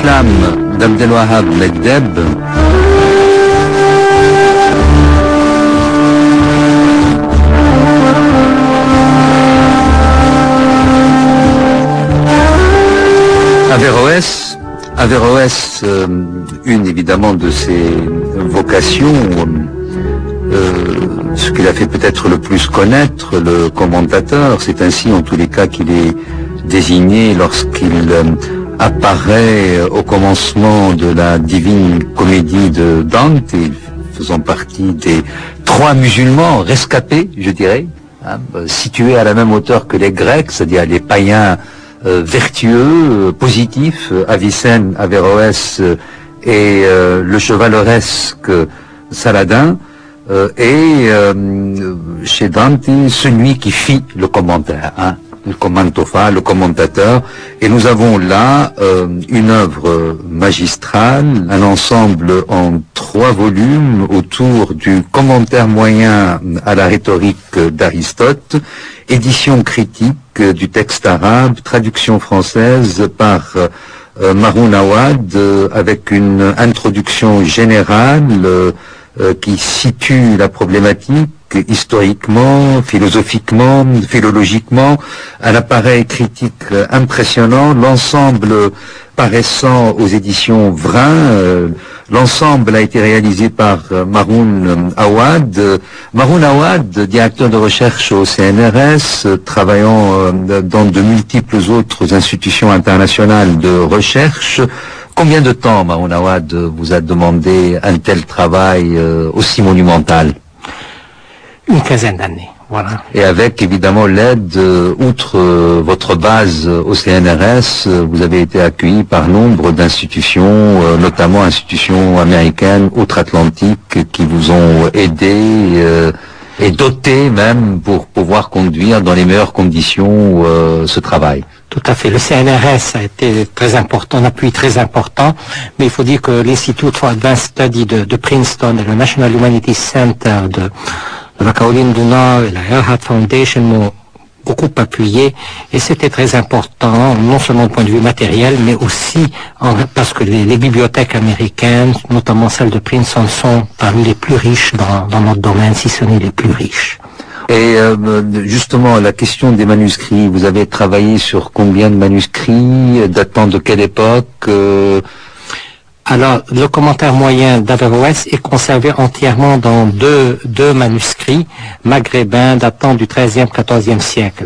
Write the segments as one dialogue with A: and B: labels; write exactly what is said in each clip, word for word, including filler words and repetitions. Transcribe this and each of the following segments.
A: l'islam d'Abdelwahab Meddeb. Averroès, Averroès, euh, une évidemment de ses vocations, euh, ce qu'il a fait peut-être le plus connaître, le commentateur, c'est ainsi en tous les cas qu'il est désigné lorsqu'il euh, apparaît au commencement de la Divine Comédie de Dante, faisant partie des trois musulmans rescapés, je dirais, hein, situés à la même hauteur que les Grecs, c'est-à-dire les païens Euh, vertueux, euh, positif, euh, Avicenne, Averroès euh, et euh, le chevaleresque Saladin, euh, et euh, chez Dante, celui qui fit le commentaire, hein, le commentofa, le commentateur, et nous avons là euh, une œuvre magistrale, un ensemble en trois volumes autour du commentaire moyen à la rhétorique d'Aristote, édition critique du texte arabe, traduction française par euh, Maroun Awad, euh, avec une introduction générale euh, euh, qui situe la problématique historiquement, philosophiquement, philologiquement, un appareil critique euh, impressionnant, l'ensemble paraissant aux éditions Vrin. Euh, L'ensemble a été réalisé par euh, Maroun Awad. Euh, Maroun Awad, directeur de recherche au C N R S, euh, travaillant euh, dans de multiples autres institutions internationales de recherche. Combien de temps, Maroun Awad, vous a demandé un tel travail euh, aussi monumental?
B: Une quinzaine d'années. Voilà.
A: Et avec évidemment l'aide, euh, outre euh, votre base euh, au C N R S, euh, vous avez été accueilli par nombre d'institutions, euh, notamment institutions américaines, outre-Atlantique, qui vous ont aidé euh, et doté même pour pouvoir conduire dans les meilleures conditions euh, ce travail.
B: Tout à fait. Le C N R S a été très important, un appui très important, mais il faut dire que l'Institute for Advanced Study de, de Princeton et le National Humanities Center de de la Caroline du Nord et la Earhart Foundation m'ont beaucoup appuyé, et c'était très important, non seulement du point de vue matériel, mais aussi en, parce que les, les bibliothèques américaines, notamment celles de Princeton, sont parmi les plus riches dans, dans notre domaine, si ce n'est les plus riches.
A: Et euh, justement, la question des manuscrits, vous avez travaillé sur combien de manuscrits, datant de quelle époque euh...
B: Alors, le commentaire moyen d'Averroès est conservé entièrement dans deux, deux manuscrits maghrébins datant du treizième quatorzième siècle.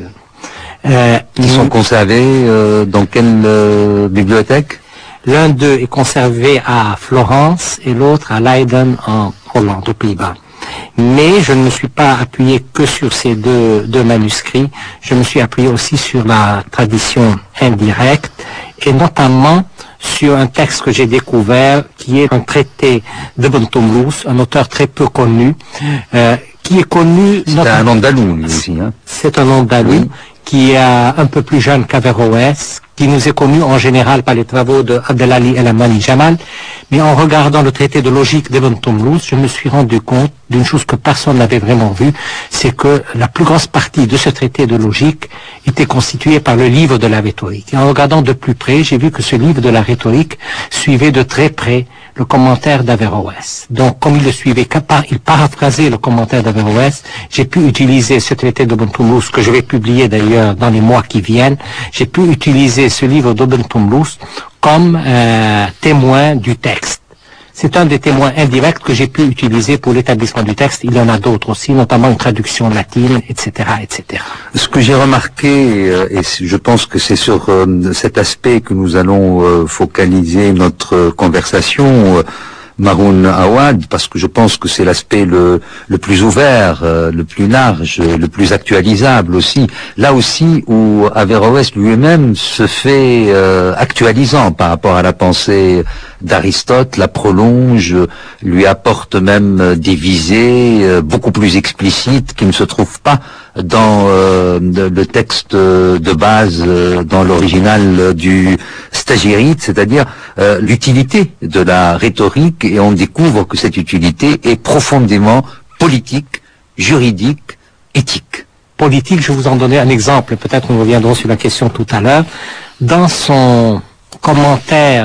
A: Euh, Ils sont conservés euh, dans quelle euh, bibliothèque?
B: L'un d'eux est conservé à Florence et l'autre à Leiden en Hollande, aux Pays-Bas. Mais je ne me suis pas appuyé que sur ces deux, deux manuscrits, je me suis appuyé aussi sur la tradition indirecte, et notamment sur un texte que j'ai découvert, qui est un traité d'Ibn Tumlus, un auteur très peu connu, euh, qui est connu...
A: C'est un andalou, lui aussi, hein.
B: C'est un andalou, oui, qui est un peu plus jeune qu'Averroès, qui nous est connu en général par les travaux de Abdelali El-Amani Jamal, mais en regardant le traité de logique d'Ibn Tumlus, je me suis rendu compte d'une chose que personne n'avait vraiment vue, c'est que la plus grosse partie de ce traité de logique était constituée par le livre de la rhétorique. Et en regardant de plus près, j'ai vu que ce livre de la rhétorique suivait de très près le commentaire d'Averroès. Donc, comme il le suivait, il paraphrasait le commentaire d'Averroès, j'ai pu utiliser ce traité d'Ibn Tumlus, que je vais publier d'ailleurs dans les mois qui viennent, j'ai pu utiliser ce livre d'Ibn Tumlus comme euh, témoin du texte. C'est un des témoins indirects que j'ai pu utiliser pour l'établissement du texte. Il y en a d'autres aussi, notamment une traduction latine, et cetera, et cetera.
A: Ce que j'ai remarqué, et je pense que c'est sur euh, cet aspect que nous allons euh, focaliser notre conversation, euh, Maroun Awad, parce que je pense que c'est l'aspect le, le plus ouvert, euh, le plus large, le plus actualisable aussi. Là aussi où Averroès lui-même se fait euh, actualisant par rapport à la pensée d'Aristote, la prolonge, lui apporte même des visées euh, beaucoup plus explicites qui ne se trouvent pas dans euh, le texte de base, euh, dans l'original du Stagirite, c'est-à-dire euh, l'utilité de la rhétorique, et on découvre que cette utilité est profondément politique, juridique, éthique.
B: Politique, je vais vous en donner un exemple, peut-être nous reviendrons sur la question tout à l'heure. Dans son commentaire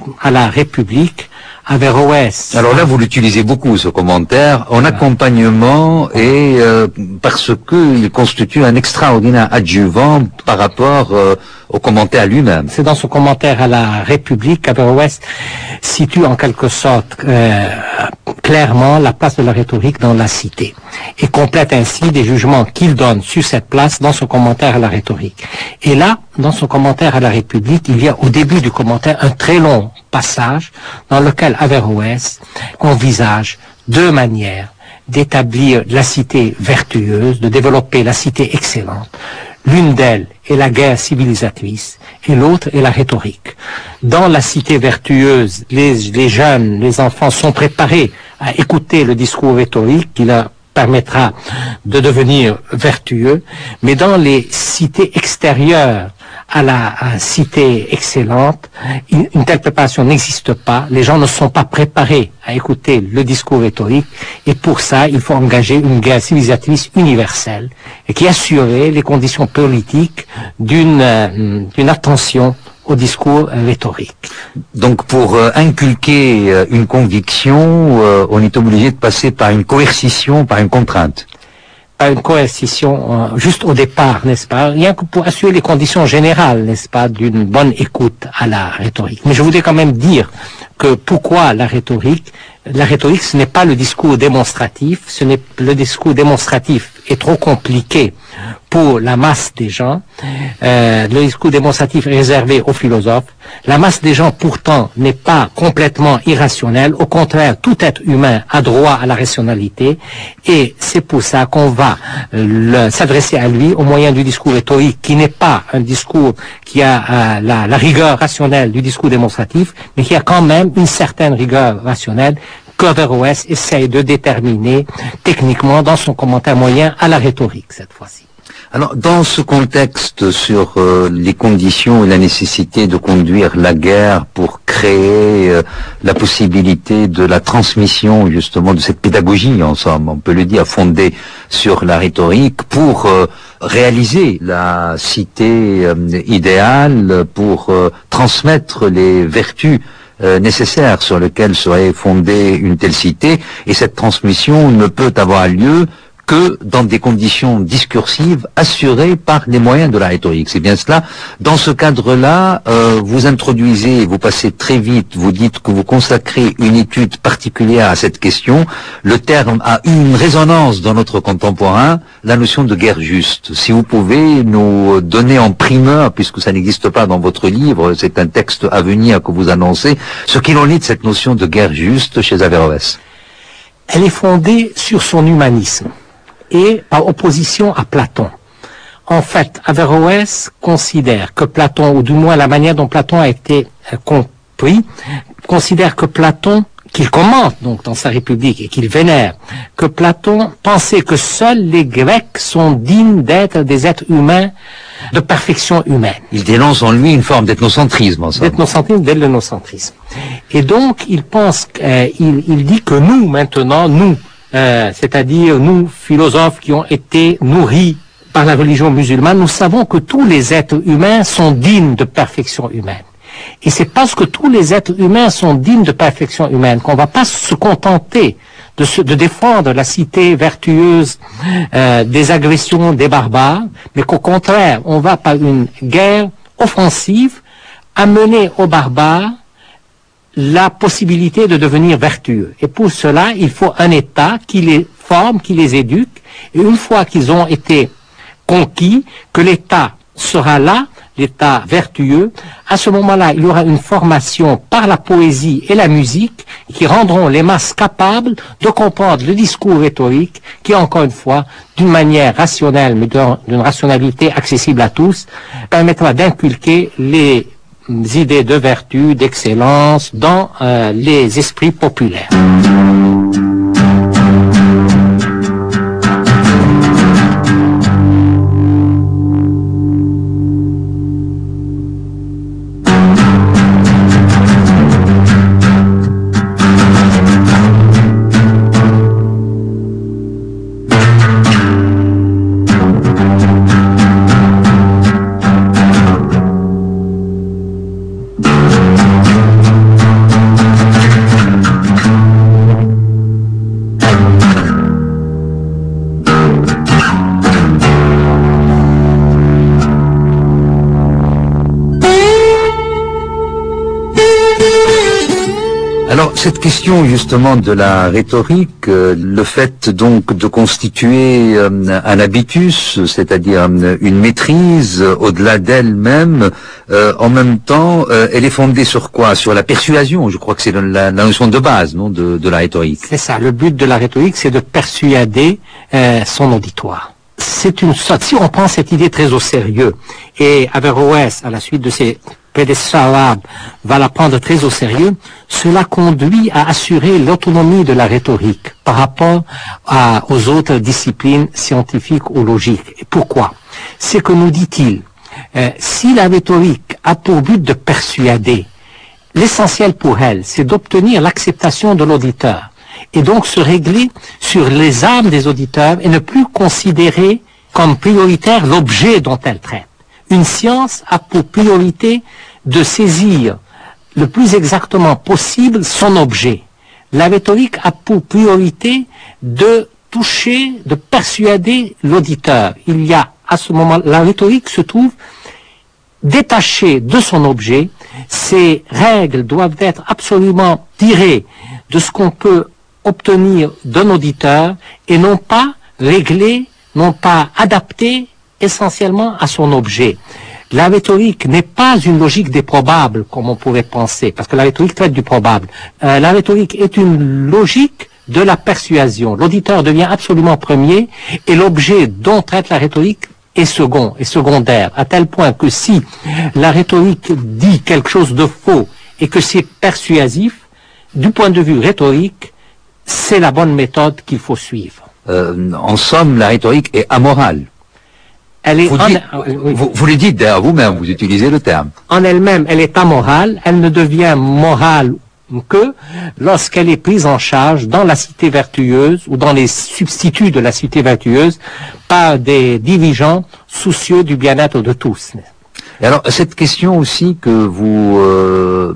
B: à la République, Averroès.
A: Alors là, vous l'utilisez beaucoup, ce commentaire, en accompagnement et euh, parce que il constitue un extraordinaire adjuvant par rapport euh, au commentaire lui-même.
B: C'est dans ce commentaire à la République qu'Averroès situe en quelque sorte euh, clairement la place de la rhétorique dans la cité et complète ainsi des jugements qu'il donne sur cette place dans son commentaire à la rhétorique. Et là, dans son commentaire à la République, il y a au début du commentaire un très long passage dans lequel Averroès envisage deux manières d'établir la cité vertueuse, de développer la cité excellente. L'une d'elles est la guerre civilisatrice et l'autre est la rhétorique. Dans la cité vertueuse, les, les jeunes, les enfants sont préparés à écouter le discours rhétorique qui leur permettra de devenir vertueux, mais dans les cités extérieures à la à cité excellente, une, une telle préparation n'existe pas, les gens ne sont pas préparés à écouter le discours rhétorique, et pour ça, il faut engager une guerre civilisatrice universelle, et qui assurait les conditions politiques d'une euh, d'une attention au discours rhétorique.
A: Donc pour euh, inculquer euh, une conviction, euh, on est obligé de passer par une coercition, par une contrainte.
B: Pas une coercition euh, juste au départ, n'est-ce pas, rien que pour assurer les conditions générales, n'est-ce pas, d'une bonne écoute à la rhétorique. Mais je voudrais quand même dire que pourquoi la rhétorique La rhétorique, ce n'est pas le discours démonstratif, ce n'est le discours démonstratif est trop compliqué pour la masse des gens. Euh, le discours démonstratif est réservé aux philosophes. La masse des gens, pourtant, n'est pas complètement irrationnelle. Au contraire, tout être humain a droit à la rationalité. Et c'est pour ça qu'on va euh, s'adresser à lui au moyen du discours rhétorique, qui n'est pas un discours qui a euh, la, la rigueur rationnelle du discours démonstratif, mais qui a quand même une certaine rigueur rationnelle qu'Averroès essaye de déterminer techniquement dans son commentaire moyen à la rhétorique, cette fois-ci.
A: Alors, dans ce contexte sur euh, les conditions et la nécessité de conduire la guerre pour créer euh, la possibilité de la transmission, justement, de cette pédagogie, en somme, on peut le dire, fondée sur la rhétorique, pour euh, réaliser la cité euh, idéale, pour euh, transmettre les vertus Euh, nécessaire sur lequel serait fondée une telle cité, et cette transmission ne peut avoir lieu que dans des conditions discursives assurées par les moyens de la rhétorique. C'est bien cela. Dans ce cadre-là, euh, vous introduisez, vous passez très vite, vous dites que vous consacrez une étude particulière à cette question. Le terme a eu une résonance dans notre contemporain, la notion de guerre juste. Si vous pouvez nous donner en primeur, puisque ça n'existe pas dans votre livre, c'est un texte à venir que vous annoncez, ce qu'il en est de cette notion de guerre juste chez Averroès.
B: Elle est fondée sur son humanisme et par opposition à Platon. En fait, Averroès considère que Platon, ou du moins la manière dont Platon a été euh, compris, considère que Platon, qu'il commente donc dans sa République et qu'il vénère, que Platon pensait que seuls les Grecs sont dignes d'être des êtres humains de perfection humaine.
A: Il dénonce en lui une forme d'ethnocentrisme, en somme.
B: D'ethnocentrisme, d'hellénocentrisme. Et donc, il pense, euh, il, il dit que nous, maintenant, nous, Euh, c'est-à-dire nous, philosophes qui ont été nourris par la religion musulmane, nous savons que tous les êtres humains sont dignes de perfection humaine. Et c'est parce que tous les êtres humains sont dignes de perfection humaine qu'on ne va pas se contenter de, se, de défendre la cité vertueuse euh, des agressions des barbares, mais qu'au contraire, on va par une guerre offensive amener aux barbares la possibilité de devenir vertueux. Et pour cela, il faut un État qui les forme, qui les éduque, et une fois qu'ils ont été conquis, que l'État sera là, l'État vertueux, à ce moment-là, il y aura une formation par la poésie et la musique qui rendront les masses capables de comprendre le discours rhétorique qui, encore une fois, d'une manière rationnelle, mais d'une rationalité accessible à tous, permettra d'inculquer les idées de vertu, d'excellence dans euh, les esprits populaires.
A: Alors, cette question justement de la rhétorique, euh, le fait donc de constituer euh, un habitus, c'est-à-dire euh, une maîtrise euh, au-delà d'elle-même, euh, en même temps, euh, elle est fondée sur quoi? Sur la persuasion, je crois que c'est la, la notion de base, non, de, de la rhétorique.
B: C'est ça, le but de la rhétorique, c'est de persuader euh, son auditoire. C'est une sorte, si on prend cette idée très au sérieux, et Averroès, à la suite de ses prédécesseurs arabes, va la prendre très au sérieux, cela conduit à assurer l'autonomie de la rhétorique par rapport à, aux autres disciplines scientifiques ou logiques. Et pourquoi? C'est que, nous dit-il, euh, si la rhétorique a pour but de persuader, l'essentiel pour elle, c'est d'obtenir l'acceptation de l'auditeur, et donc se régler sur les âmes des auditeurs et ne plus considérer comme prioritaire l'objet dont elle traite. Une science a pour priorité de saisir le plus exactement possible son objet. La rhétorique a pour priorité de toucher, de persuader l'auditeur. Il y a à ce moment, la rhétorique se trouve détachée de son objet. Ses règles doivent être absolument tirées de ce qu'on peut obtenir d'un auditeur et non pas réglées, non pas adaptées essentiellement à son objet. La rhétorique n'est pas une logique des probables, comme on pourrait penser, parce que la rhétorique traite du probable. Euh, la rhétorique est une logique de la persuasion. L'auditeur devient absolument premier et l'objet dont traite la rhétorique est second, est secondaire, à tel point que si la rhétorique dit quelque chose de faux et que c'est persuasif, du point de vue rhétorique, c'est la bonne méthode qu'il faut suivre.
A: Euh, en somme, la rhétorique est amorale.
B: Elle est
A: vous,
B: en,
A: dites,
B: oui.
A: vous, vous le dites d'ailleurs vous-même, vous utilisez le terme.
B: En elle-même, elle est amorale, elle ne devient morale que lorsqu'elle est prise en charge dans la cité vertueuse ou dans les substituts de la cité vertueuse par des dirigeants soucieux du bien-être de tous.
A: Et alors, cette question aussi que vous euh,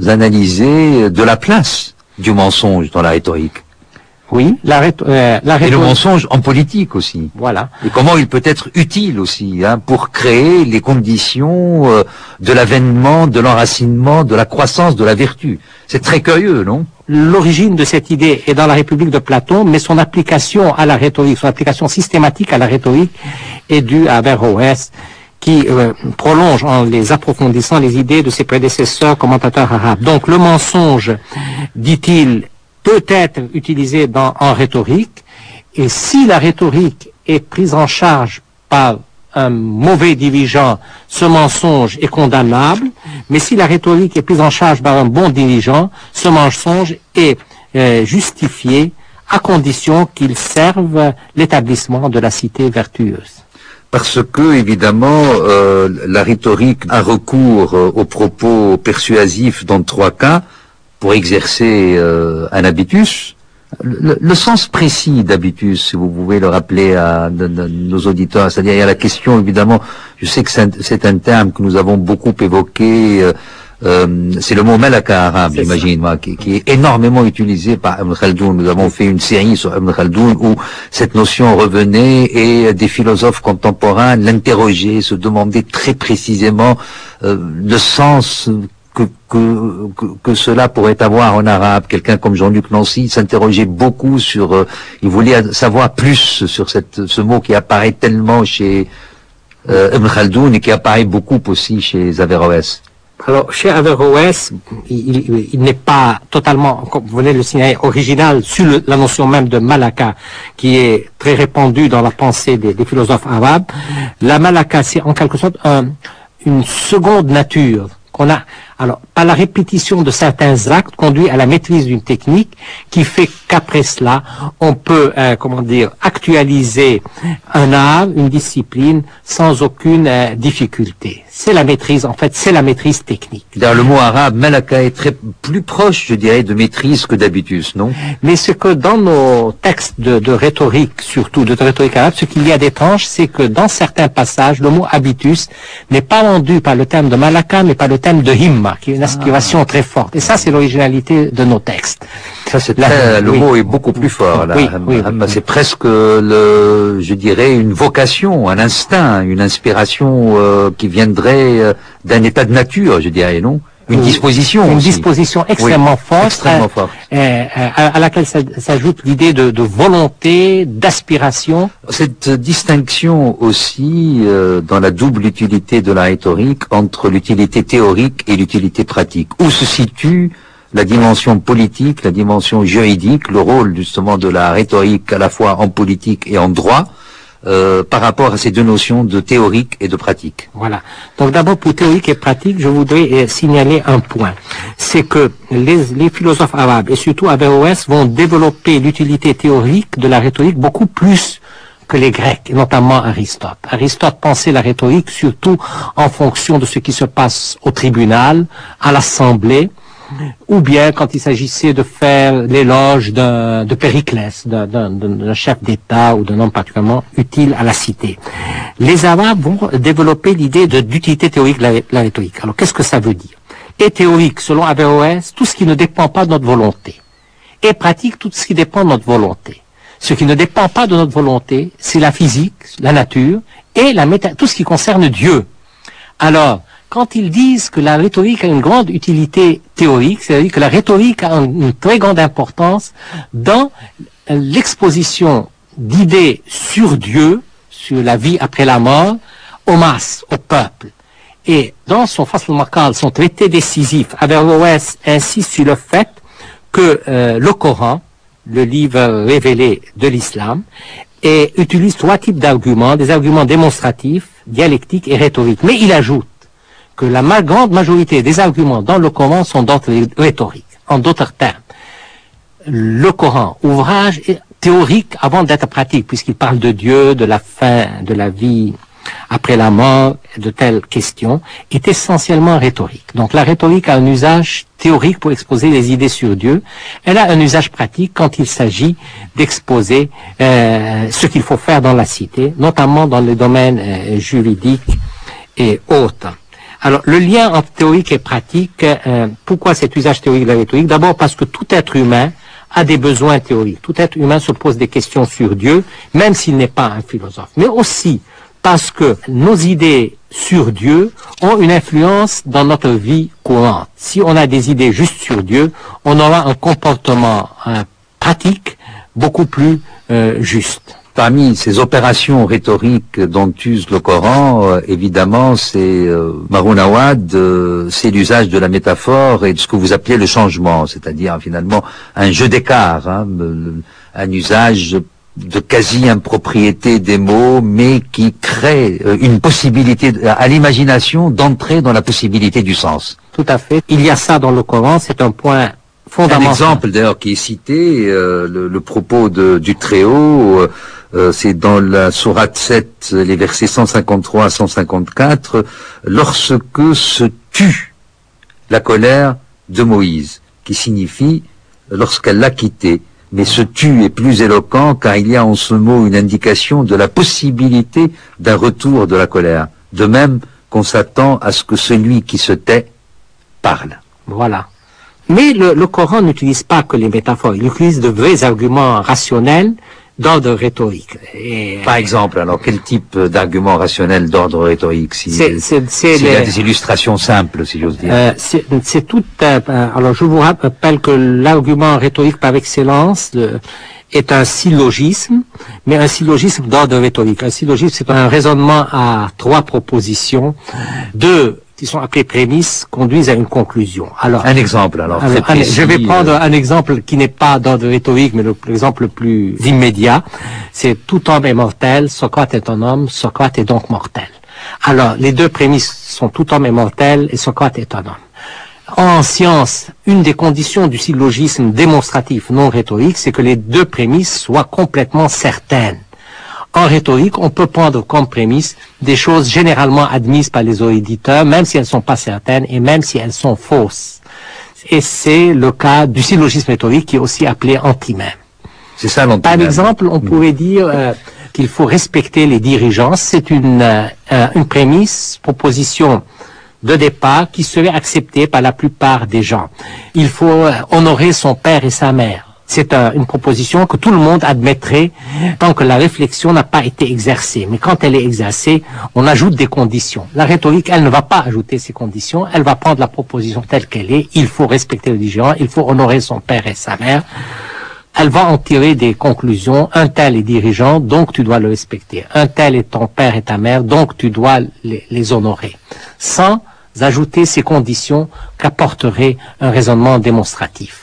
A: analysez de la place du mensonge dans la rhétorique.
B: Oui, la, rhéto euh, la rhétorique.
A: Et le mensonge en politique aussi.
B: Voilà.
A: Et comment il peut être utile aussi hein, pour créer les conditions euh, de l'avènement, de l'enracinement, de la croissance de la vertu. C'est très curieux, non?
B: L'origine de cette idée est dans la République de Platon, mais son application à la rhétorique, son application systématique à la rhétorique est due à Averroès, qui euh, prolonge en les approfondissant les idées de ses prédécesseurs commentateurs arabes. Donc le mensonge, dit-il, peut être utilisé dans, en rhétorique, et si la rhétorique est prise en charge par un mauvais dirigeant, ce mensonge est condamnable, mais si la rhétorique est prise en charge par un bon dirigeant, ce mensonge est euh, justifié à condition qu'il serve l'établissement de la cité vertueuse.
A: Parce que, évidemment, euh, la rhétorique a recours euh, aux propos persuasifs dans trois cas pour exercer euh, un habitus. Le, le sens précis d'habitus, si vous pouvez le rappeler à de, de, nos auditeurs, c'est-à-dire il y a la question, évidemment, je sais que c'est un, un terme que nous avons beaucoup évoqué, euh, euh, c'est le mot malaka arabe, j'imagine, moi, qui, qui est énormément utilisé par Ibn Khaldoun. Nous avons fait une série sur Ibn Khaldoun où cette notion revenait et des philosophes contemporains l'interrogeaient, se demandaient très précisément euh, le sens Que, que, que, que cela pourrait avoir en arabe. Quelqu'un comme Jean-Luc Nancy s'interrogeait beaucoup sur, euh, il voulait savoir plus sur cette, ce mot qui apparaît tellement chez euh, Ibn Khaldoun et qui apparaît beaucoup aussi chez Averroès.
B: Alors, chez Averroès, il, il, il n'est pas totalement, comme vous venez de le signaler, original sur le, la notion même de malaka, qui est très répandue dans la pensée des, des philosophes arabes. La malaka, c'est en quelque sorte un, une seconde nature qu'on a. Alors, par la répétition de certains actes conduit à la maîtrise d'une technique qui fait qu'après cela, on peut, euh, comment dire, actualiser un art, une discipline, sans aucune euh, difficulté. C'est la maîtrise, en fait, c'est la maîtrise technique.
A: D'ailleurs, le mot arabe, malaka, est très plus proche, je dirais, de maîtrise que d'habitus, non?
B: Mais ce que dans nos textes de, de rhétorique, surtout de rhétorique arabe, ce qu'il y a d'étrange, c'est que dans certains passages, le mot habitus n'est pas rendu par le terme de malaka, mais par le terme de himma, qui est une aspiration ah. très forte. Et ça, c'est l'originalité de nos textes.
A: Ça, c'est très, le oui. mot est beaucoup plus fort, là.
B: Oui, oui, oui.
A: C'est presque le, je dirais, une vocation, un instinct, une inspiration euh, qui viendrait euh, d'un état de nature, je dirais, non? Une disposition
B: Une
A: aussi.
B: disposition extrêmement
A: oui,
B: forte,
A: extrêmement
B: euh,
A: forte.
B: Euh, à, à laquelle s'ajoute l'idée de, de volonté, d'aspiration.
A: Cette distinction aussi euh, dans la double utilité de la rhétorique entre l'utilité théorique et l'utilité pratique. Où se situe la dimension politique, la dimension juridique, le rôle justement de la rhétorique à la fois en politique et en droit, euh, par rapport à ces deux notions de théorique et de pratique.
B: Voilà. Donc d'abord pour théorique et pratique, je voudrais euh, signaler un point. C'est que les, les philosophes arabes, et surtout Averroès, vont développer l'utilité théorique de la rhétorique beaucoup plus que les Grecs, et notamment Aristote. Aristote pensait la rhétorique surtout en fonction de ce qui se passe au tribunal, à l'assemblée, ou bien quand il s'agissait de faire l'éloge d'un, de Périclès, d'un, d'un, d'un chef d'État ou d'un homme particulièrement utile à la cité. Les Arabes vont développer l'idée de, d'utilité théorique de la, la rhétorique. Alors qu'est-ce que ça veut dire? Et théorique, selon Averroès, tout ce qui ne dépend pas de notre volonté. Et pratique, tout ce qui dépend de notre volonté. Ce qui ne dépend pas de notre volonté, c'est la physique, la nature, et la méta- tout ce qui concerne Dieu. Alors, quand ils disent que la rhétorique a une grande utilité théorique, c'est-à-dire que la rhétorique a une très grande importance dans l'exposition d'idées sur Dieu, sur la vie après la mort, aux masses, au peuple. Et dans son Fasl al-Maqal, son traité décisif, Averroès insiste sur le fait que euh, le Coran, le livre révélé de l'islam, et utilise trois types d'arguments, des arguments démonstratifs, dialectiques et rhétoriques. Mais il ajoute que la ma- grande majorité des arguments dans le Coran sont d'ordre rhétorique. En d'autres termes, le Coran, ouvrage théorique avant d'être pratique, puisqu'il parle de Dieu, de la fin de la vie après la mort, de telles questions, est essentiellement rhétorique. Donc la rhétorique a un usage théorique pour exposer les idées sur Dieu. Elle a un usage pratique quand il s'agit d'exposer euh, ce qu'il faut faire dans la cité, notamment dans les domaines euh, juridiques et autres. Alors, le lien entre théorique et pratique, euh, pourquoi cet usage théorique de la rhétorique? D'abord parce que tout être humain a des besoins théoriques. Tout être humain se pose des questions sur Dieu, même s'il n'est pas un philosophe. Mais aussi parce que nos idées sur Dieu ont une influence dans notre vie courante. Si on a des idées juste sur Dieu, on aura un comportement euh, pratique beaucoup plus euh, juste.
A: Parmi ces opérations rhétoriques dont use le Coran, euh, évidemment, c'est euh, Maroun Awad, euh, c'est l'usage de la métaphore et de ce que vous appelez le changement, c'est-à-dire finalement un jeu d'écart, hein, un usage de quasi-impropriété des mots, mais qui crée euh, une possibilité à l'imagination d'entrer dans la possibilité du sens.
B: Tout à fait. Il y a ça dans le Coran, c'est un point fondamental.
A: Un exemple d'ailleurs qui est cité, euh, le, le propos de, du Très-Haut, euh, Euh, c'est dans la sourate sept, les versets cent cinquante-trois à cent cinquante-quatre, lorsque se tue la colère de Moïse, qui signifie lorsqu'elle l'a quitté. Mais ce tue est plus éloquent car il y a en ce mot une indication de la possibilité d'un retour de la colère. De même qu'on s'attend à ce que celui qui se tait parle.
B: Voilà. Mais le, le Coran n'utilise pas que les métaphores, il utilise de vrais arguments rationnels d'ordre rhétorique. Et
A: Par exemple, alors quel type d'argument rationnel d'ordre rhétorique si,
B: c'est, c'est, c'est
A: s'il y a
B: les,
A: des illustrations simples, si j'ose dire.
B: euh, c'est, c'est tout. Euh, alors, je vous rappelle que l'argument rhétorique par excellence de, est un syllogisme, mais un syllogisme d'ordre rhétorique. Un syllogisme, c'est un raisonnement à trois propositions, deux qui sont appelées prémices, conduisent à une conclusion. Alors,
A: un exemple, alors.
B: alors
A: très
B: un,
A: précis,
B: je vais prendre
A: euh...
B: un exemple qui n'est pas d'ordre rhétorique, mais le, l'exemple le plus immédiat. C'est tout homme est mortel, Socrate est un homme, Socrate est donc mortel. Alors, les deux prémices sont tout homme est mortel et Socrate est un homme. En science, une des conditions du syllogisme démonstratif non rhétorique, c'est que les deux prémices soient complètement certaines. En rhétorique, on peut prendre comme prémisse des choses généralement admises par les auditeurs, même si elles ne sont pas certaines et même si elles sont fausses. Et c'est le cas du syllogisme rhétorique qui est aussi appelé antimème.
A: C'est ça l'antimème.
B: Par exemple, on pourrait dire euh, qu'il faut respecter les dirigeants. C'est une, euh, une prémisse, proposition de départ qui serait acceptée par la plupart des gens. Il faut euh, honorer son père et sa mère. C'est un, une proposition que tout le monde admettrait tant que la réflexion n'a pas été exercée. Mais quand elle est exercée, on ajoute des conditions. La rhétorique, elle ne va pas ajouter ces conditions. Elle va prendre la proposition telle qu'elle est. Il faut respecter le dirigeant. Il faut honorer son père et sa mère. Elle va en tirer des conclusions. Un tel est dirigeant, donc tu dois le respecter. Un tel est ton père et ta mère, donc tu dois les, les honorer. Sans ajouter ces conditions qu'apporterait un raisonnement démonstratif.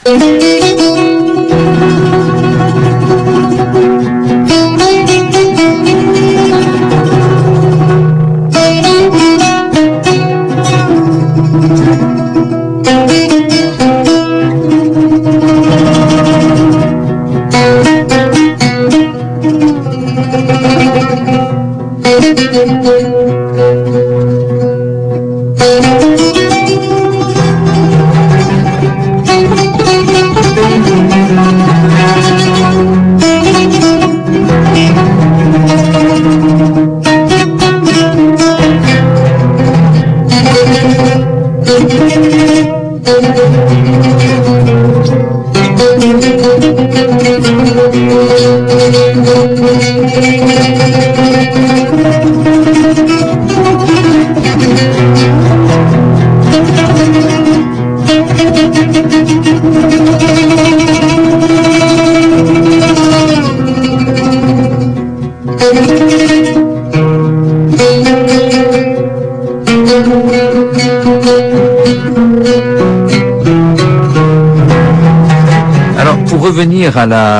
A: Revenir à la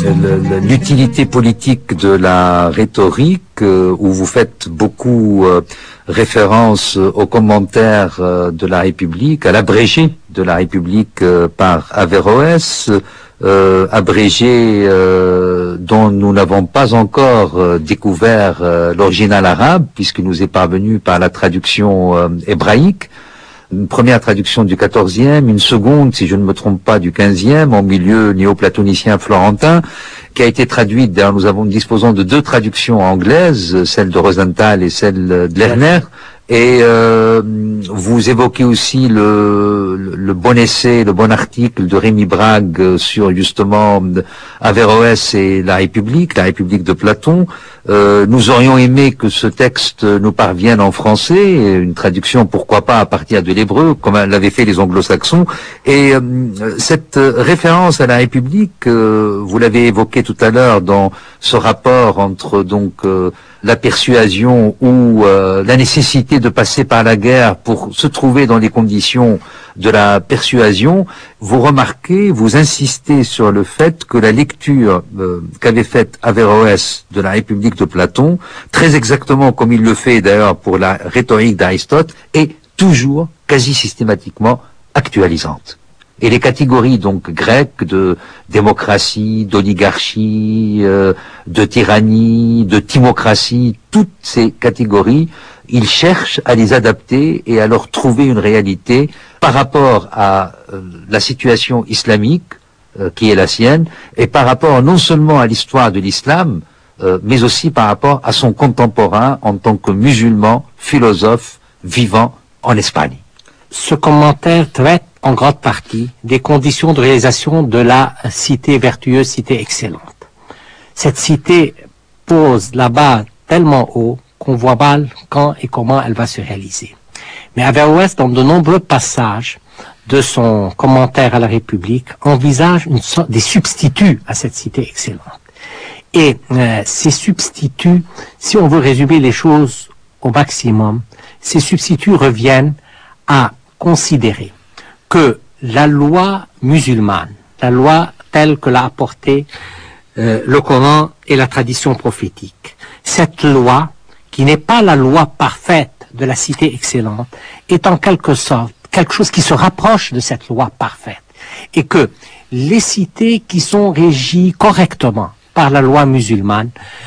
A: l'utilité politique de la rhétorique, euh, où vous faites beaucoup euh, référence aux commentaires euh, de la République, à l'abrégé de la République euh, par Averroès, euh, abrégé euh, dont nous n'avons pas encore euh, découvert euh, l'original arabe, puisqu'il nous est parvenu par la traduction euh, hébraïque. Une première traduction du quatorzième, une seconde, si je ne me trompe pas, du quinzième, en milieu néoplatonicien florentin, qui a été traduite. D'ailleurs, nous avons disposons de deux traductions anglaises, celle de Rosenthal et celle de Lerner. Et euh, vous évoquez aussi le, le bon essai, le bon article de Rémi Brague sur justement Averroès et la République, la République de Platon. Euh, nous aurions aimé que ce texte nous parvienne en français, une traduction pourquoi pas à partir de l'hébreu, comme l'avaient fait les anglo-saxons. Et euh, cette référence à la République, euh, vous l'avez évoqué tout à l'heure dans ce rapport entre donc euh, la persuasion ou euh, la nécessité de passer par la guerre pour se trouver dans les conditions de la persuasion, vous remarquez, vous insistez sur le fait que la lecture euh, qu'avait faite Averroès de la République de Platon, très exactement comme il le fait d'ailleurs pour la rhétorique d'Aristote, est toujours, quasi systématiquement, actualisante. Et les catégories donc grecques de démocratie, d'oligarchie, euh, de tyrannie, de timocratie, toutes ces catégories, ils cherchent à les adapter et à leur trouver une réalité par rapport à euh, la situation islamique euh, qui est la sienne, et par rapport non seulement à l'histoire de l'islam, euh, mais aussi par rapport à son contemporain en tant que musulman, philosophe, vivant en Espagne.
B: Ce commentaire traite en grande partie des conditions de réalisation de la cité vertueuse, cité excellente. Cette cité pose la barre tellement haut qu'on voit mal quand et comment elle va se réaliser. Mais Averroès, dans de nombreux passages de son commentaire à la République, envisage une sorte, des substituts à cette cité excellente. Et euh, ces substituts, si on veut résumer les choses au maximum, ces substituts reviennent à considérer que la loi musulmane, la loi telle que l'a apportée euh, le Coran et la tradition prophétique, cette loi, qui n'est pas la loi parfaite de la cité excellente, est en quelque sorte quelque chose qui se rapproche de cette loi parfaite. Et que les cités qui sont régies correctement par la loi musulmane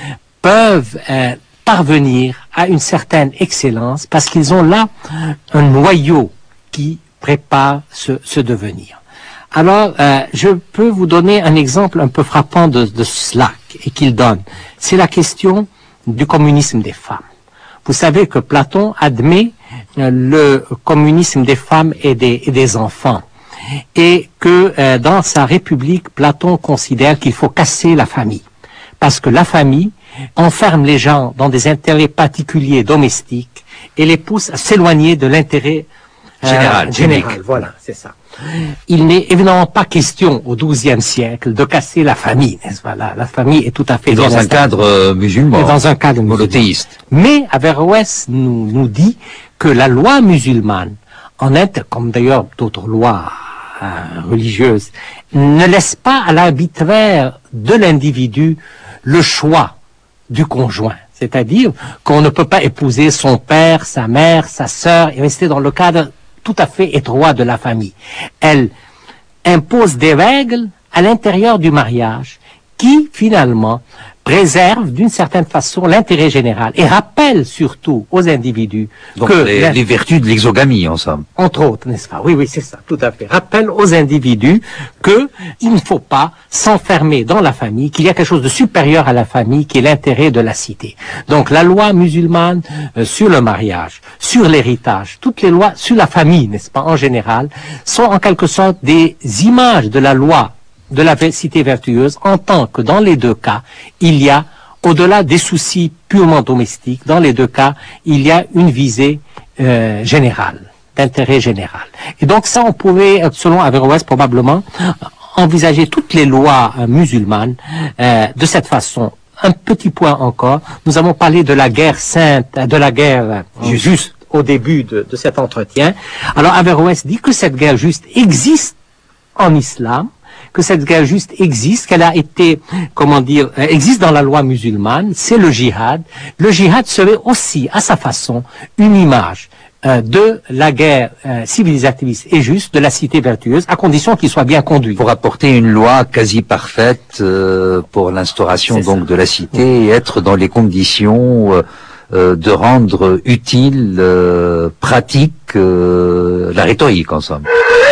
B: peuvent euh, parvenir à une certaine excellence parce qu'ils ont là un noyau qui prépare ce, ce devenir. Alors, euh, je peux vous donner un exemple un peu frappant de, de cela et qu'il donne. C'est la question du communisme des femmes. Vous savez que Platon admet euh, le communisme des femmes et des, et des enfants. et que euh, dans sa République, Platon considère qu'il faut casser la famille. Parce que la famille enferme les gens dans des intérêts particuliers domestiques et les pousse à s'éloigner de l'intérêt euh,
A: général.
B: général. Voilà, c'est ça. Il n'est évidemment pas question au douzième siècle de casser la famille, n'est-ce pas? La, la famille est tout à fait
A: et dans un cadre euh, musulman,
B: et dans un cadre
A: monothéiste.
B: Mais Averroès nous, nous dit que la loi musulmane, en être, comme d'ailleurs d'autres lois euh, religieuses, ne laisse pas à l'arbitraire de l'individu le choix du conjoint. C'est-à-dire qu'on ne peut pas épouser son père, sa mère, sa sœur et rester dans le cadre tout à fait étroit de la famille. Elle impose des règles à l'intérieur du mariage qui, finalement, préservent d'une certaine façon l'intérêt général et rappellent surtout aux individus
A: Donc
B: que...
A: les, les vertus de l'exogamie, en somme.
B: Entre autres, n'est-ce pas? Oui, oui, c'est ça, tout à fait. Rappelle aux individus que il ne faut pas s'enfermer dans la famille, qu'il y a quelque chose de supérieur à la famille, qui est l'intérêt de la cité. Donc la loi musulmane euh, sur le mariage, sur l'héritage, toutes les lois sur la famille, n'est-ce pas, en général, sont en quelque sorte des images de la loi de la cité vertueuse, en tant que dans les deux cas, il y a, au-delà des soucis purement domestiques, dans les deux cas, il y a une visée euh, générale, d'intérêt général. Et donc ça, on pouvait, selon Averroès, probablement, envisager toutes les lois euh, musulmanes euh, de cette façon. Un petit point encore, nous avons parlé de la guerre sainte, de la guerre euh, juste au début de, de cet entretien. Alors Averroès dit que cette guerre juste existe en islam, que cette guerre juste existe, qu'elle a été, comment dire, euh, existe dans la loi musulmane, c'est le djihad. Le djihad serait aussi, à sa façon, une image euh, de la guerre euh, civilisatrice et juste de la cité vertueuse, à condition qu'il soit bien conduit.
A: Pour apporter une loi quasi parfaite euh, pour l'instauration donc ça. de la cité oui. et être dans les conditions euh, euh, de rendre utile, euh, pratique, euh, la rhétorique en somme.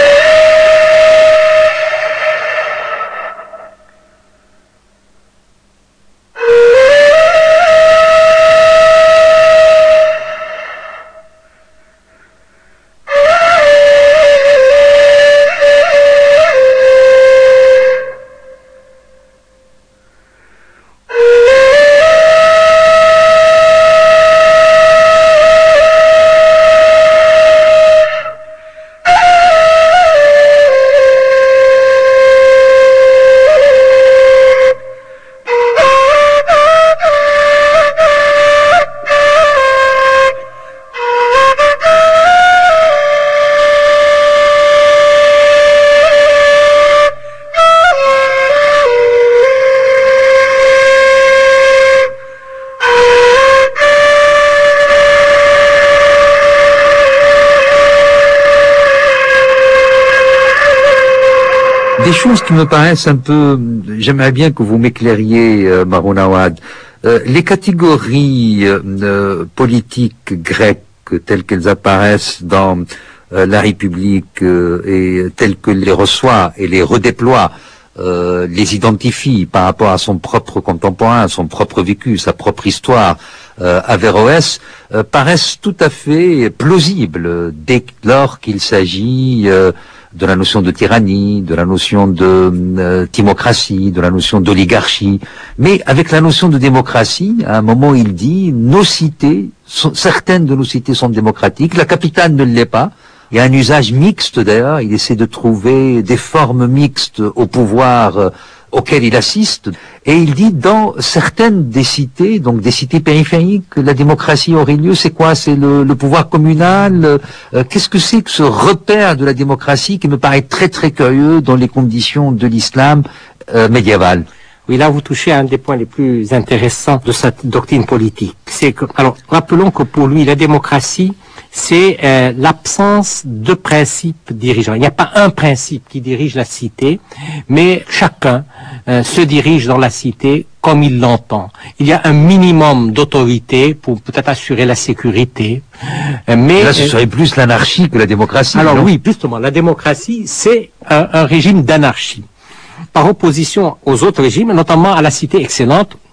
A: Des choses qui me paraissent un peu... J'aimerais bien que vous m'éclairiez, euh, Maroun Awad. Euh, les catégories euh, politiques grecques telles qu'elles apparaissent dans euh, la République euh, et telles que les reçoit et les redéploie, euh, les identifie par rapport à son propre contemporain, son propre vécu, sa propre histoire, euh, Averroès, euh, paraissent tout à fait plausibles dès lors qu'il s'agit... Euh, de la notion de tyrannie, de la notion de euh, timocratie, de la notion d'oligarchie. Mais avec la notion de démocratie, à un moment il dit, nos cités, sont, certaines de nos cités sont démocratiques, la capitale ne l'est pas. Il y a un usage mixte d'ailleurs, il essaie de trouver des formes mixtes au pouvoir euh, auquel il assiste. Et il dit, dans certaines des cités, donc des cités périphériques, la démocratie aurait lieu. C'est quoi? C'est le, le pouvoir communal. euh, Qu'est-ce que c'est que ce repère de la démocratie qui me paraît très très curieux dans les conditions de l'islam euh, médiéval?
B: Oui, là, vous touchez à un des points les plus intéressants de cette doctrine politique. C'est que, alors, rappelons que pour lui, la démocratie, c'est euh, l'absence de principe dirigeant. Il n'y a pas un principe qui dirige la cité, mais chacun euh, se dirige dans la cité comme il l'entend. Il y a un minimum d'autorité pour peut-être assurer la sécurité. Euh, mais
A: là, ce serait plus l'anarchie que la démocratie.
B: Alors
A: non
B: oui, justement, la démocratie, c'est un, un régime d'anarchie, par opposition aux autres régimes, notamment à la cité excellente,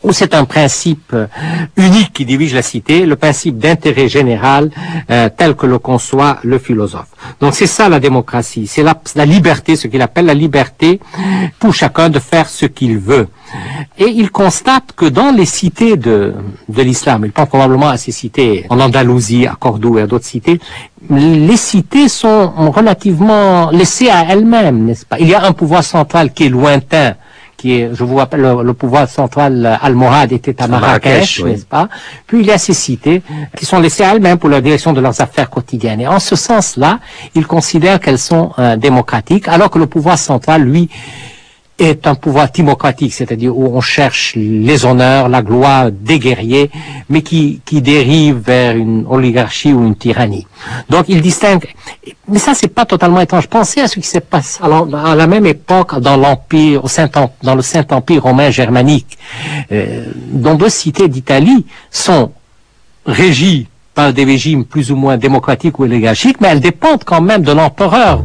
B: où c'est un principe euh, unique qui dirige la cité, le principe d'intérêt général euh, tel que le conçoit le philosophe. Donc c'est ça la démocratie, c'est la, la liberté, ce qu'il appelle la liberté pour chacun de faire ce qu'il veut. Et il constate que dans les cités de, de l'islam, il pense probablement à ces cités en Andalousie, à Cordoue et à d'autres cités, les cités sont relativement laissées à elles-mêmes, n'est-ce pas? Il y a un pouvoir central qui est lointain, qui est, je vous rappelle, le, le pouvoir central almohade était à Marrakech, Marrakech oui. n'est-ce pas? Puis il y a ces cités qui sont laissées à elles-mêmes pour la direction de leurs affaires quotidiennes. Et en ce sens-là, il considère qu'elles sont euh, démocratiques, alors que le pouvoir central, lui, est un pouvoir timocratique, c'est-à-dire où on cherche les honneurs, la gloire des guerriers, mais qui, qui dérive vers une oligarchie ou une tyrannie. Donc il distingue, mais ça c'est pas totalement étrange. Pensez à ce qui s'est passé alors, à la même époque dans l'empire, au Saint dans le Saint-Empire romain germanique, euh, dont deux cités d'Italie sont régies par des régimes plus ou moins démocratiques ou oligarchiques, mais elles dépendent quand même de l'empereur.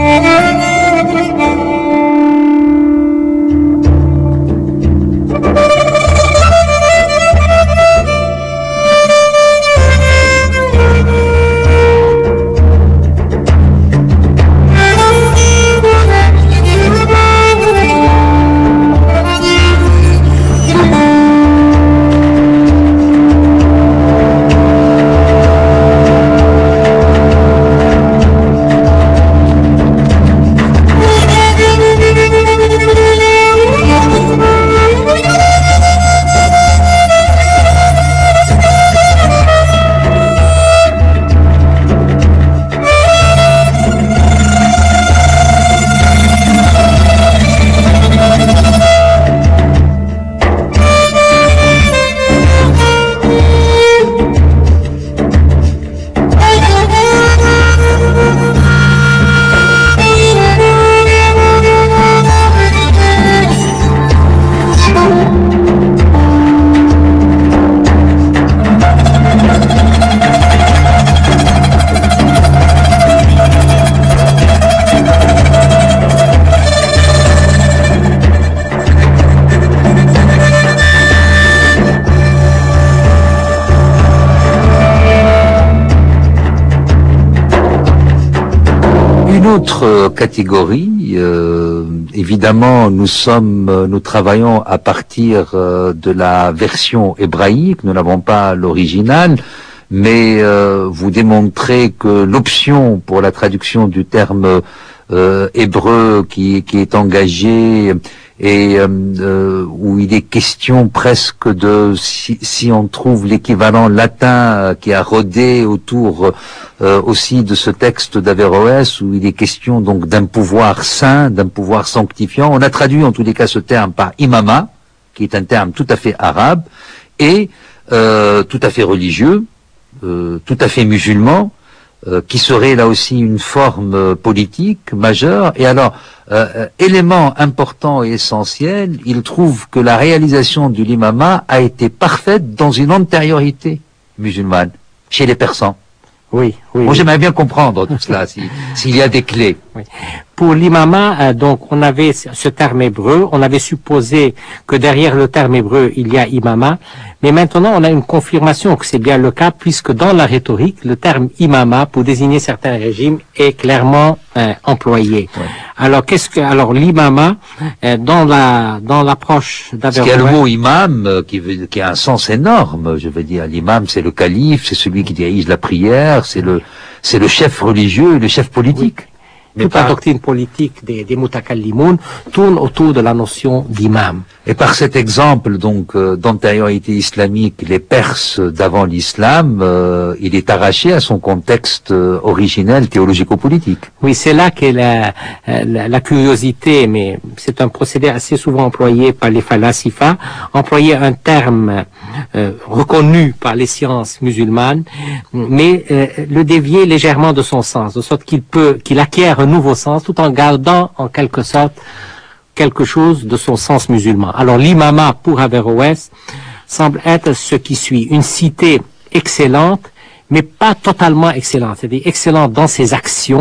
A: Autre catégorie, euh, évidemment, nous sommes, nous travaillons à partir euh, de la version hébraïque, nous n'avons pas l'original, mais euh, vous démontrez que l'option pour la traduction du terme euh, hébreu qui, qui est engagé et euh, où il est question presque de, si, si on trouve l'équivalent latin qui a rôdé autour euh, aussi de ce texte d'Averroès, où il est question donc d'un pouvoir saint, d'un pouvoir sanctifiant. On a traduit en tous les cas ce terme par imama, qui est un terme tout à fait arabe, et euh, tout à fait religieux, euh, tout à fait musulman, euh, qui serait là aussi une forme euh, politique majeure. Et alors, euh, élément important et essentiel, il trouve que la réalisation de l'imama a été parfaite dans une antériorité musulmane, chez les Persans.
B: Oui, oui.
A: Moi, j'aimerais bien comprendre tout cela, s'il si, y a des clés.
B: Oui. Pour l'imama, euh, donc, on avait ce terme hébreu, on avait supposé que derrière le terme hébreu, il y a imama, mais maintenant, on a une confirmation que c'est bien le cas, puisque dans la rhétorique, le terme imama, pour désigner certains régimes, est clairement euh, employé. Oui. Alors, qu'est-ce que, alors, l'imama, euh, dans la, dans l'approche d'Averroès.
A: Parce qu'il y a le mot imam, euh, qui, veut, qui a un sens énorme, je veux dire. L'imam, c'est le calife, c'est celui qui dirige la prière, c'est le, c'est le chef religieux, le chef politique.
B: Oui. Mais toute par... la doctrine politique des, des mutakallimoun tourne autour de la notion d'imam.
A: Et par cet exemple donc euh, d'antériorité islamique, les Perses d'avant l'islam, euh, il est arraché à son contexte euh, originel théologico-politique.
B: Oui, c'est là qu'est la, la, la curiosité, mais c'est un procédé assez souvent employé par les falasifas, employer un terme euh, reconnu par les sciences musulmanes, mais euh, le dévier légèrement de son sens, de sorte qu'il peut, qu'il acquiert un nouveau sens, tout en gardant en quelque sorte quelque chose de son sens musulman. Alors l'imama pour Averroès semble être ce qui suit, une cité excellente, mais pas totalement excellente, c'est-à-dire excellente dans ses actions,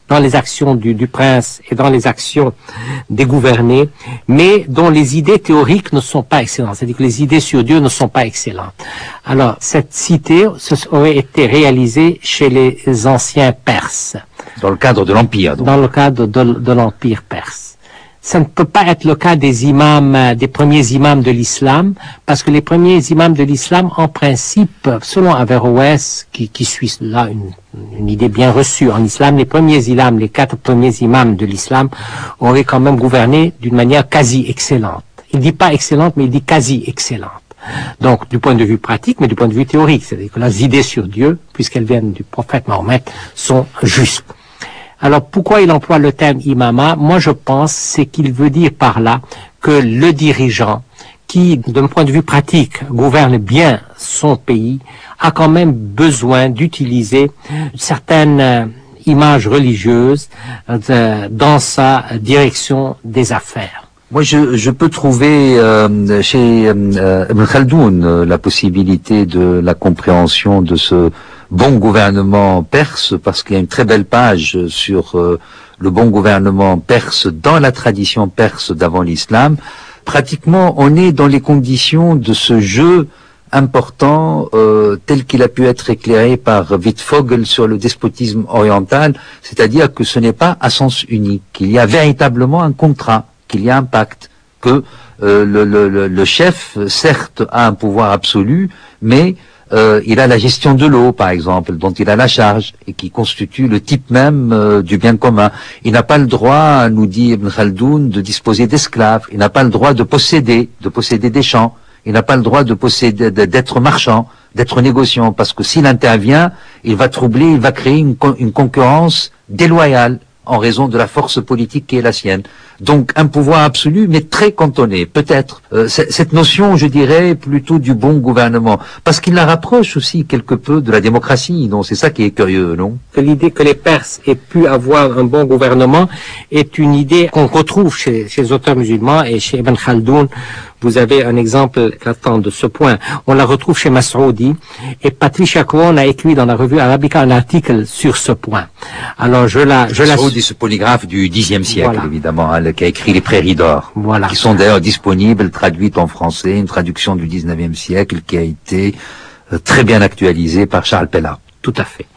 B: dans les actions du, du prince et dans les actions des gouvernés, mais dont les idées théoriques ne sont pas excellentes. C'est-à-dire que les idées sur Dieu ne sont pas excellentes. Alors, cette cité aurait été réalisée chez les anciens Perses.
A: Dans le cadre de l'Empire, donc.
B: Dans le cadre de, de l'Empire perse. Ça ne peut pas être le cas des imams, des premiers imams de l'islam, parce que les premiers imams de l'islam, en principe, selon Averroès, qui, qui suit là une, une idée bien reçue en islam, les premiers imams, les quatre premiers imams de l'islam, auraient quand même gouverné d'une manière quasi excellente. Il dit pas excellente, mais il dit quasi excellente. Donc, du point de vue pratique, mais du point de vue théorique, c'est-à-dire que les idées sur Dieu, puisqu'elles viennent du prophète Mahomet, sont justes. Alors, pourquoi il emploie le terme imama? Moi, je pense, c'est qu'il veut dire par là que le dirigeant, qui, d'un point de vue pratique, gouverne bien son pays, a quand même besoin d'utiliser certaines euh, images religieuses euh, dans sa direction des affaires.
A: Moi, je, je peux trouver euh, chez euh, Ibn Khaldoun euh, la possibilité de la compréhension de ce bon gouvernement perse, parce qu'il y a une très belle page sur euh, le bon gouvernement perse dans la tradition perse d'avant l'islam. Pratiquement, on est dans les conditions de ce jeu important euh, tel qu'il a pu être éclairé par Wittfogel sur le despotisme oriental, c'est-à-dire que ce n'est pas à sens unique, qu'il y a véritablement un contrat, qu'il y a un pacte, que euh, le, le, le chef, certes, a un pouvoir absolu, mais euh, il a la gestion de l'eau, par exemple, dont il a la charge, et qui constitue le type même euh, du bien commun. Il n'a pas le droit, nous dit Ibn Khaldoun, de disposer d'esclaves. Il n'a pas le droit de posséder, de posséder des champs. Il n'a pas le droit de posséder, d'être marchand, d'être négociant, parce que s'il intervient, il va troubler, il va créer une, une concurrence déloyale en raison de la force politique qui est la sienne. Donc un pouvoir absolu, mais très cantonné, peut-être. Euh, cette notion, je dirais, plutôt du bon gouvernement, parce qu'il la rapproche aussi quelque peu de la démocratie, non? C'est ça qui est curieux, non?
B: Que l'idée que les Perses aient pu avoir un bon gouvernement est une idée qu'on retrouve chez, chez les auteurs musulmans, et chez Ibn Khaldoun, vous avez un exemple éclatant de ce point. On la retrouve chez Mas'oudi, et Patricia Cohen a écrit dans la revue Arabica un article sur ce point. Alors je la... Je
A: Mas'oudi, ce polygraphe du dixième siècle, voilà. Évidemment, hein, qui a écrit Les Prairies d'Or,
B: voilà.
A: Qui sont d'ailleurs disponibles, traduites en français, une traduction du dix-neuvième siècle qui a été euh, très bien actualisée par Charles Pella.
B: Tout à fait.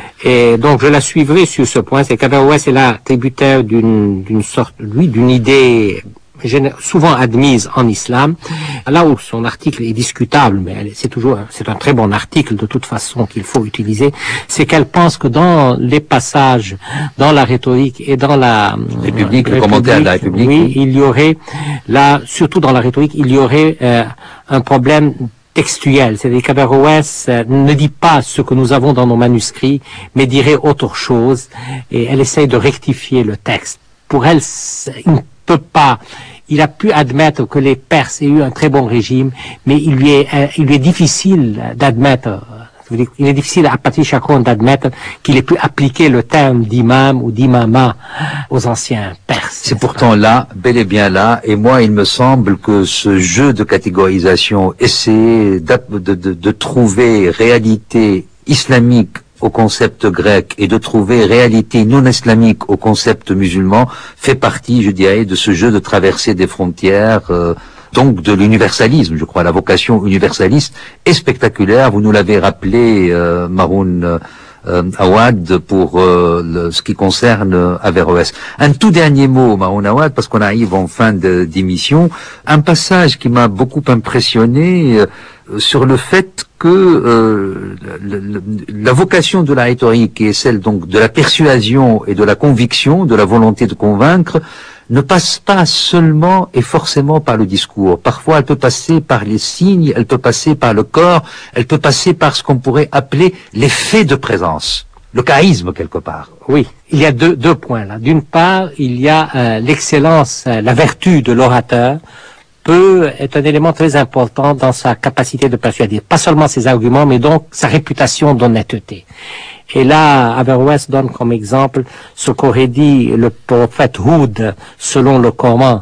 B: Et donc je la suivrai sur ce point, c'est qu'Averroès est là tributaire d'une d'une sorte, lui, d'une idée souvent admise en islam, là où son article est discutable, mais c'est toujours, c'est un très bon article de toute façon qu'il faut utiliser, c'est qu'elle pense que dans les passages, dans la rhétorique et dans la
A: République, euh, le commentaire de la République,
B: oui, il y aurait, là, surtout dans la rhétorique, il y aurait euh, un problème textuel, c'est-à-dire qu'Averroès euh, ne dit pas ce que nous avons dans nos manuscrits, mais dirait autre chose, et elle essaye de rectifier le texte. Pour elle, il ne peut pas, il a pu admettre que les Perses aient eu un très bon régime, mais il lui est, euh, il lui est difficile d'admettre, il est difficile à Patricia Cohen d'admettre qu'il ait pu appliquer le terme d'imam ou d'imama aux anciens Perses.
A: C'est pourtant là, bel et bien là, et moi il me semble que ce jeu de catégorisation, essayer de, de, de, de trouver réalité islamique au concept grec et de trouver réalité non islamique au concept musulman fait partie, je dirais, de ce jeu de traversée des frontières, euh, donc de l'universalisme, je crois. La vocation universaliste est spectaculaire. Vous nous l'avez rappelé, euh, Maroun euh, Awad, pour euh, le, ce qui concerne euh, Averroès. Un tout dernier mot, Maroun Awad, parce qu'on arrive en fin d'émission. Un passage qui m'a beaucoup impressionné euh, sur le fait que euh, le, le, la vocation de la rhétorique, est celle donc de la persuasion et de la conviction, de la volonté de convaincre, ne passe pas seulement et forcément par le discours. Parfois, elle peut passer par les signes, elle peut passer par le corps, elle peut passer par ce qu'on pourrait appeler l'effet de présence, le charisme quelque part.
B: Oui, il y a deux, deux points là. D'une part, il y a euh, l'excellence, euh, la vertu de l'orateur, peut est un élément très important dans sa capacité de persuader. Pas seulement ses arguments, mais donc sa réputation d'honnêteté. Et là, Averroès donne comme exemple ce qu'aurait dit le prophète Houd selon le Coran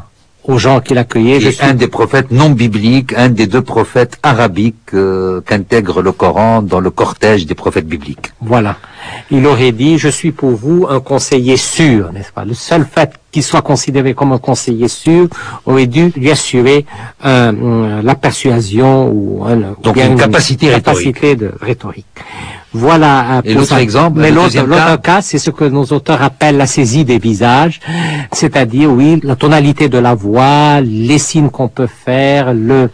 B: aux gens qu'il accueillait.
A: Je suis un des prophètes non bibliques, un des deux prophètes arabiques euh, qu'intègre le Coran dans le cortège des prophètes bibliques.
B: Voilà. Il aurait dit, je suis pour vous un conseiller sûr, n'est-ce pas? Le seul fait qu'il soit considéré comme un conseiller sûr aurait dû lui assurer euh, la persuasion ou, un,
A: Donc
B: ou
A: une,
B: une
A: capacité,
B: capacité
A: rhétorique.
B: de rhétorique. Voilà.
A: Et l'autre exemple,
B: mais l'autre
A: cas,
B: cas, c'est ce que nos auteurs appellent la saisie des visages, c'est-à-dire, oui, la tonalité de la voix, les signes qu'on peut faire, le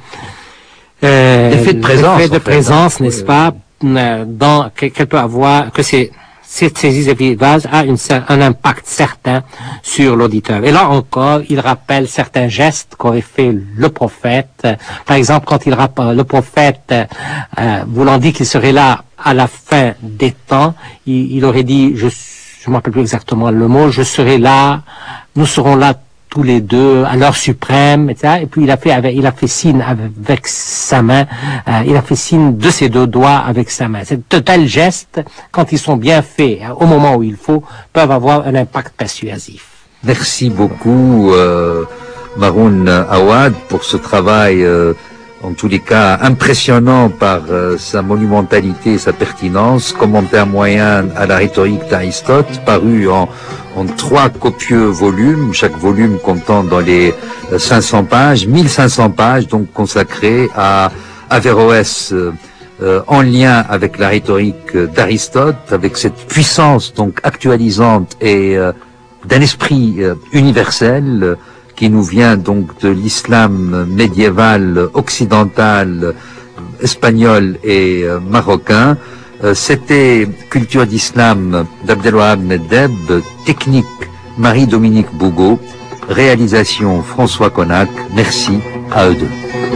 A: euh, l'effet de présence,
B: l'effet de présence,
A: fait,
B: n'est-ce
A: oui,
B: pas, dans qu'elle peut avoir, que c'est cette saisie des visages a une, un impact certain sur l'auditeur. Et là encore, il rappelle certains gestes qu'aurait fait le prophète. Par exemple, quand il rappelle le prophète, euh, voulant dire qu'il serait là à la fin des temps, il, il aurait dit, je je me rappelle plus exactement le mot, je serai là, nous serons là tous les deux à l'heure suprême, et cetera. Et puis il a fait avec, il a fait signe avec sa main, euh, il a fait signe de ses deux doigts avec sa main. C'est de tels gestes, quand ils sont bien faits, hein, au moment où il faut, peuvent avoir un impact persuasif.
A: Merci beaucoup, euh, Maroun Awad, pour ce travail, euh, en tous les cas impressionnant par euh, sa monumentalité et sa pertinence, commentaire moyen à la rhétorique d'Aristote, paru en en trois copieux volumes, chaque volume comptant dans les cinq cents pages, mille cinq cents pages donc consacrées à Averroès euh, euh, en lien avec la rhétorique d'Aristote, avec cette puissance donc actualisante et euh, d'un esprit euh, universel euh, qui nous vient donc de l'islam médiéval, occidental, espagnol et euh, marocain. C'était Culture d'Islam d'Abdelwahab Meddeb, technique Marie-Dominique Bougot, réalisation François Connac. Merci à eux deux.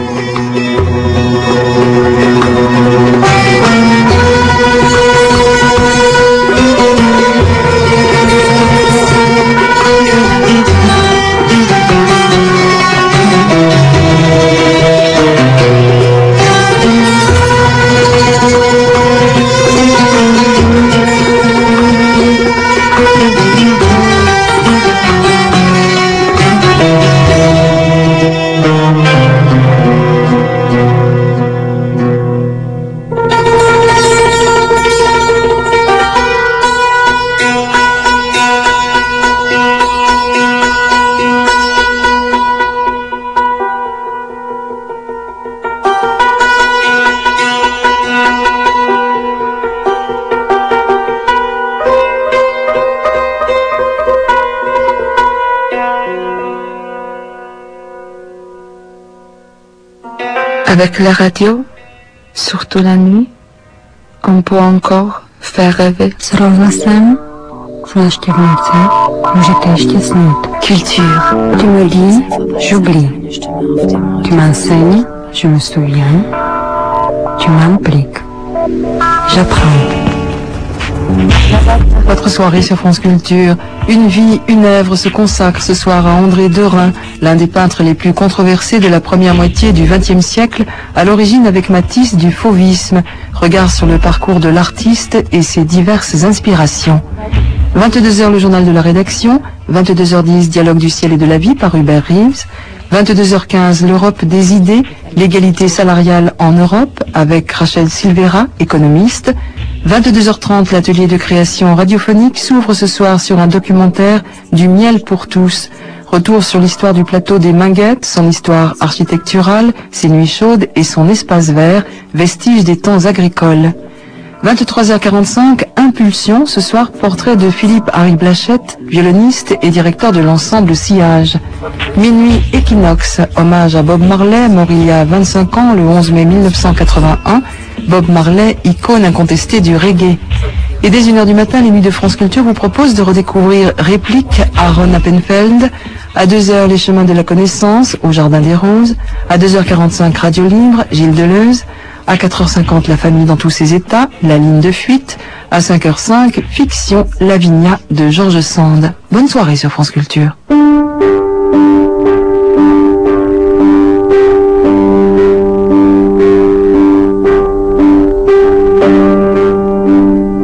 C: Avec la radio, surtout la nuit, on peut encore faire rêver.
D: Zrovna jsem, zvláště v noci, můžete ještě snout.
C: Culture.
D: Tu me lis, j'oublie. Tu m'enseignes, je me souviens. Tu m'impliques. J'apprends.
E: Votre soirée sur France Culture, une vie, une œuvre se consacre ce soir à André Derain, l'un des peintres les plus controversés de la première moitié du vingtième siècle, à l'origine avec Matisse du fauvisme. Regard sur le parcours de l'artiste et ses diverses inspirations. vingt-deux heures le journal de la rédaction, vingt-deux heures dix Dialogue du ciel et de la vie par Hubert Reeves, vingt-deux heures quinze l'Europe des idées, l'égalité salariale en Europe avec Rachel Silvera, économiste. vingt-deux heures trente, l'atelier de création radiophonique s'ouvre ce soir sur un documentaire du miel pour tous. Retour sur l'histoire du plateau des Minguettes, son histoire architecturale, ses nuits chaudes et son espace vert, vestige des temps agricoles. vingt-trois heures quarante-cinq, Impulsion, ce soir portrait de Philippe Harry Blachette, violoniste et directeur de l'ensemble Sillage. Minuit Équinoxe, hommage à Bob Marley, mort il y a vingt-cinq ans, le onze mai mille neuf cent quatre-vingt-un. Bob Marley, icône incontestée du reggae. Et dès une heure du matin, les Nuits de France Culture vous proposent de redécouvrir Réplique, Aaron Appenfeld. À deux heures, Les Chemins de la Connaissance, au Jardin des Roses. À deux heures quarante-cinq, Radio Libre, Gilles Deleuze. À quatre heures cinquante, La famille dans tous ses états, La ligne de fuite. À cinq heures cinq, Fiction, Lavinia de Georges Sand. Bonne soirée sur France Culture.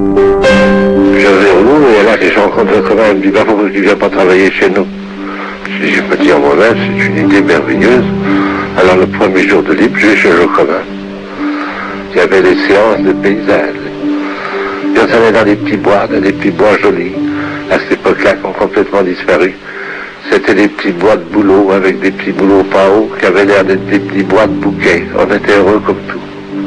F: Je vais au bout et là, je rencontre un copain, il me dit, bah, pourquoi tu viens pas travailler chez nous? Si je peux dire moi-même, c'est une idée merveilleuse. Alors le premier jour de libre, je vais chez le commun. Il y avait les séances de paysages. Et on allait dans des petits bois, dans des petits bois jolis, à cette époque-là, qui ont complètement disparu. C'était des petits bois de bouleaux, avec des petits bouleaux pas hauts, qui avaient l'air d'être des petits bois de bouquets. On était heureux comme tout.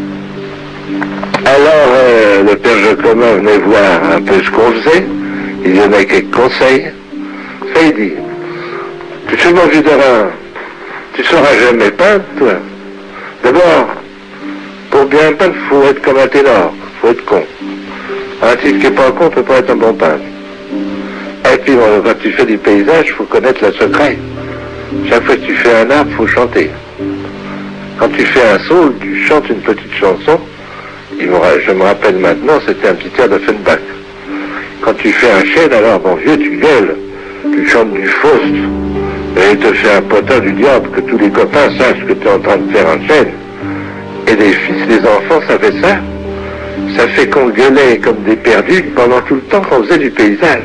F: Alors, euh, le père Jacomin venait voir un peu ce qu'on faisait. Il donnait quelques conseils. Ça, il dit, tu sais, mon vieux Darin, tu sauras jamais peindre, toi. D'abord, pour bien peindre, il faut être comme un ténor, il faut être con. Un type qui n'est pas con ne peut pas être un bon peintre. Et puis, bon, quand tu fais du paysage, il faut connaître le secret. Chaque fois que tu fais un arbre, il faut chanter. Quand tu fais un saule, tu chantes une petite chanson. Il me, je me rappelle maintenant, c'était un petit air d'Offenbach. Quand tu fais un chêne, alors, mon vieux, tu gueules. Tu chantes du Faust. Et il te fait un potin du diable, que tous les copains sachent que tu es en train de faire un chêne. Et les fils, les enfants savaient ça. Ça fait qu'on gueulait comme des perdus pendant tout le temps qu'on faisait du paysage.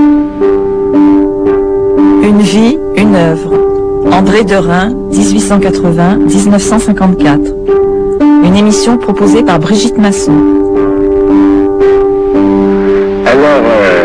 G: Une vie, une œuvre. André Derain, dix-huit cent quatre-vingts à dix-neuf cent cinquante-quatre. Une émission proposée par Brigitte Masson.
F: Alors, euh,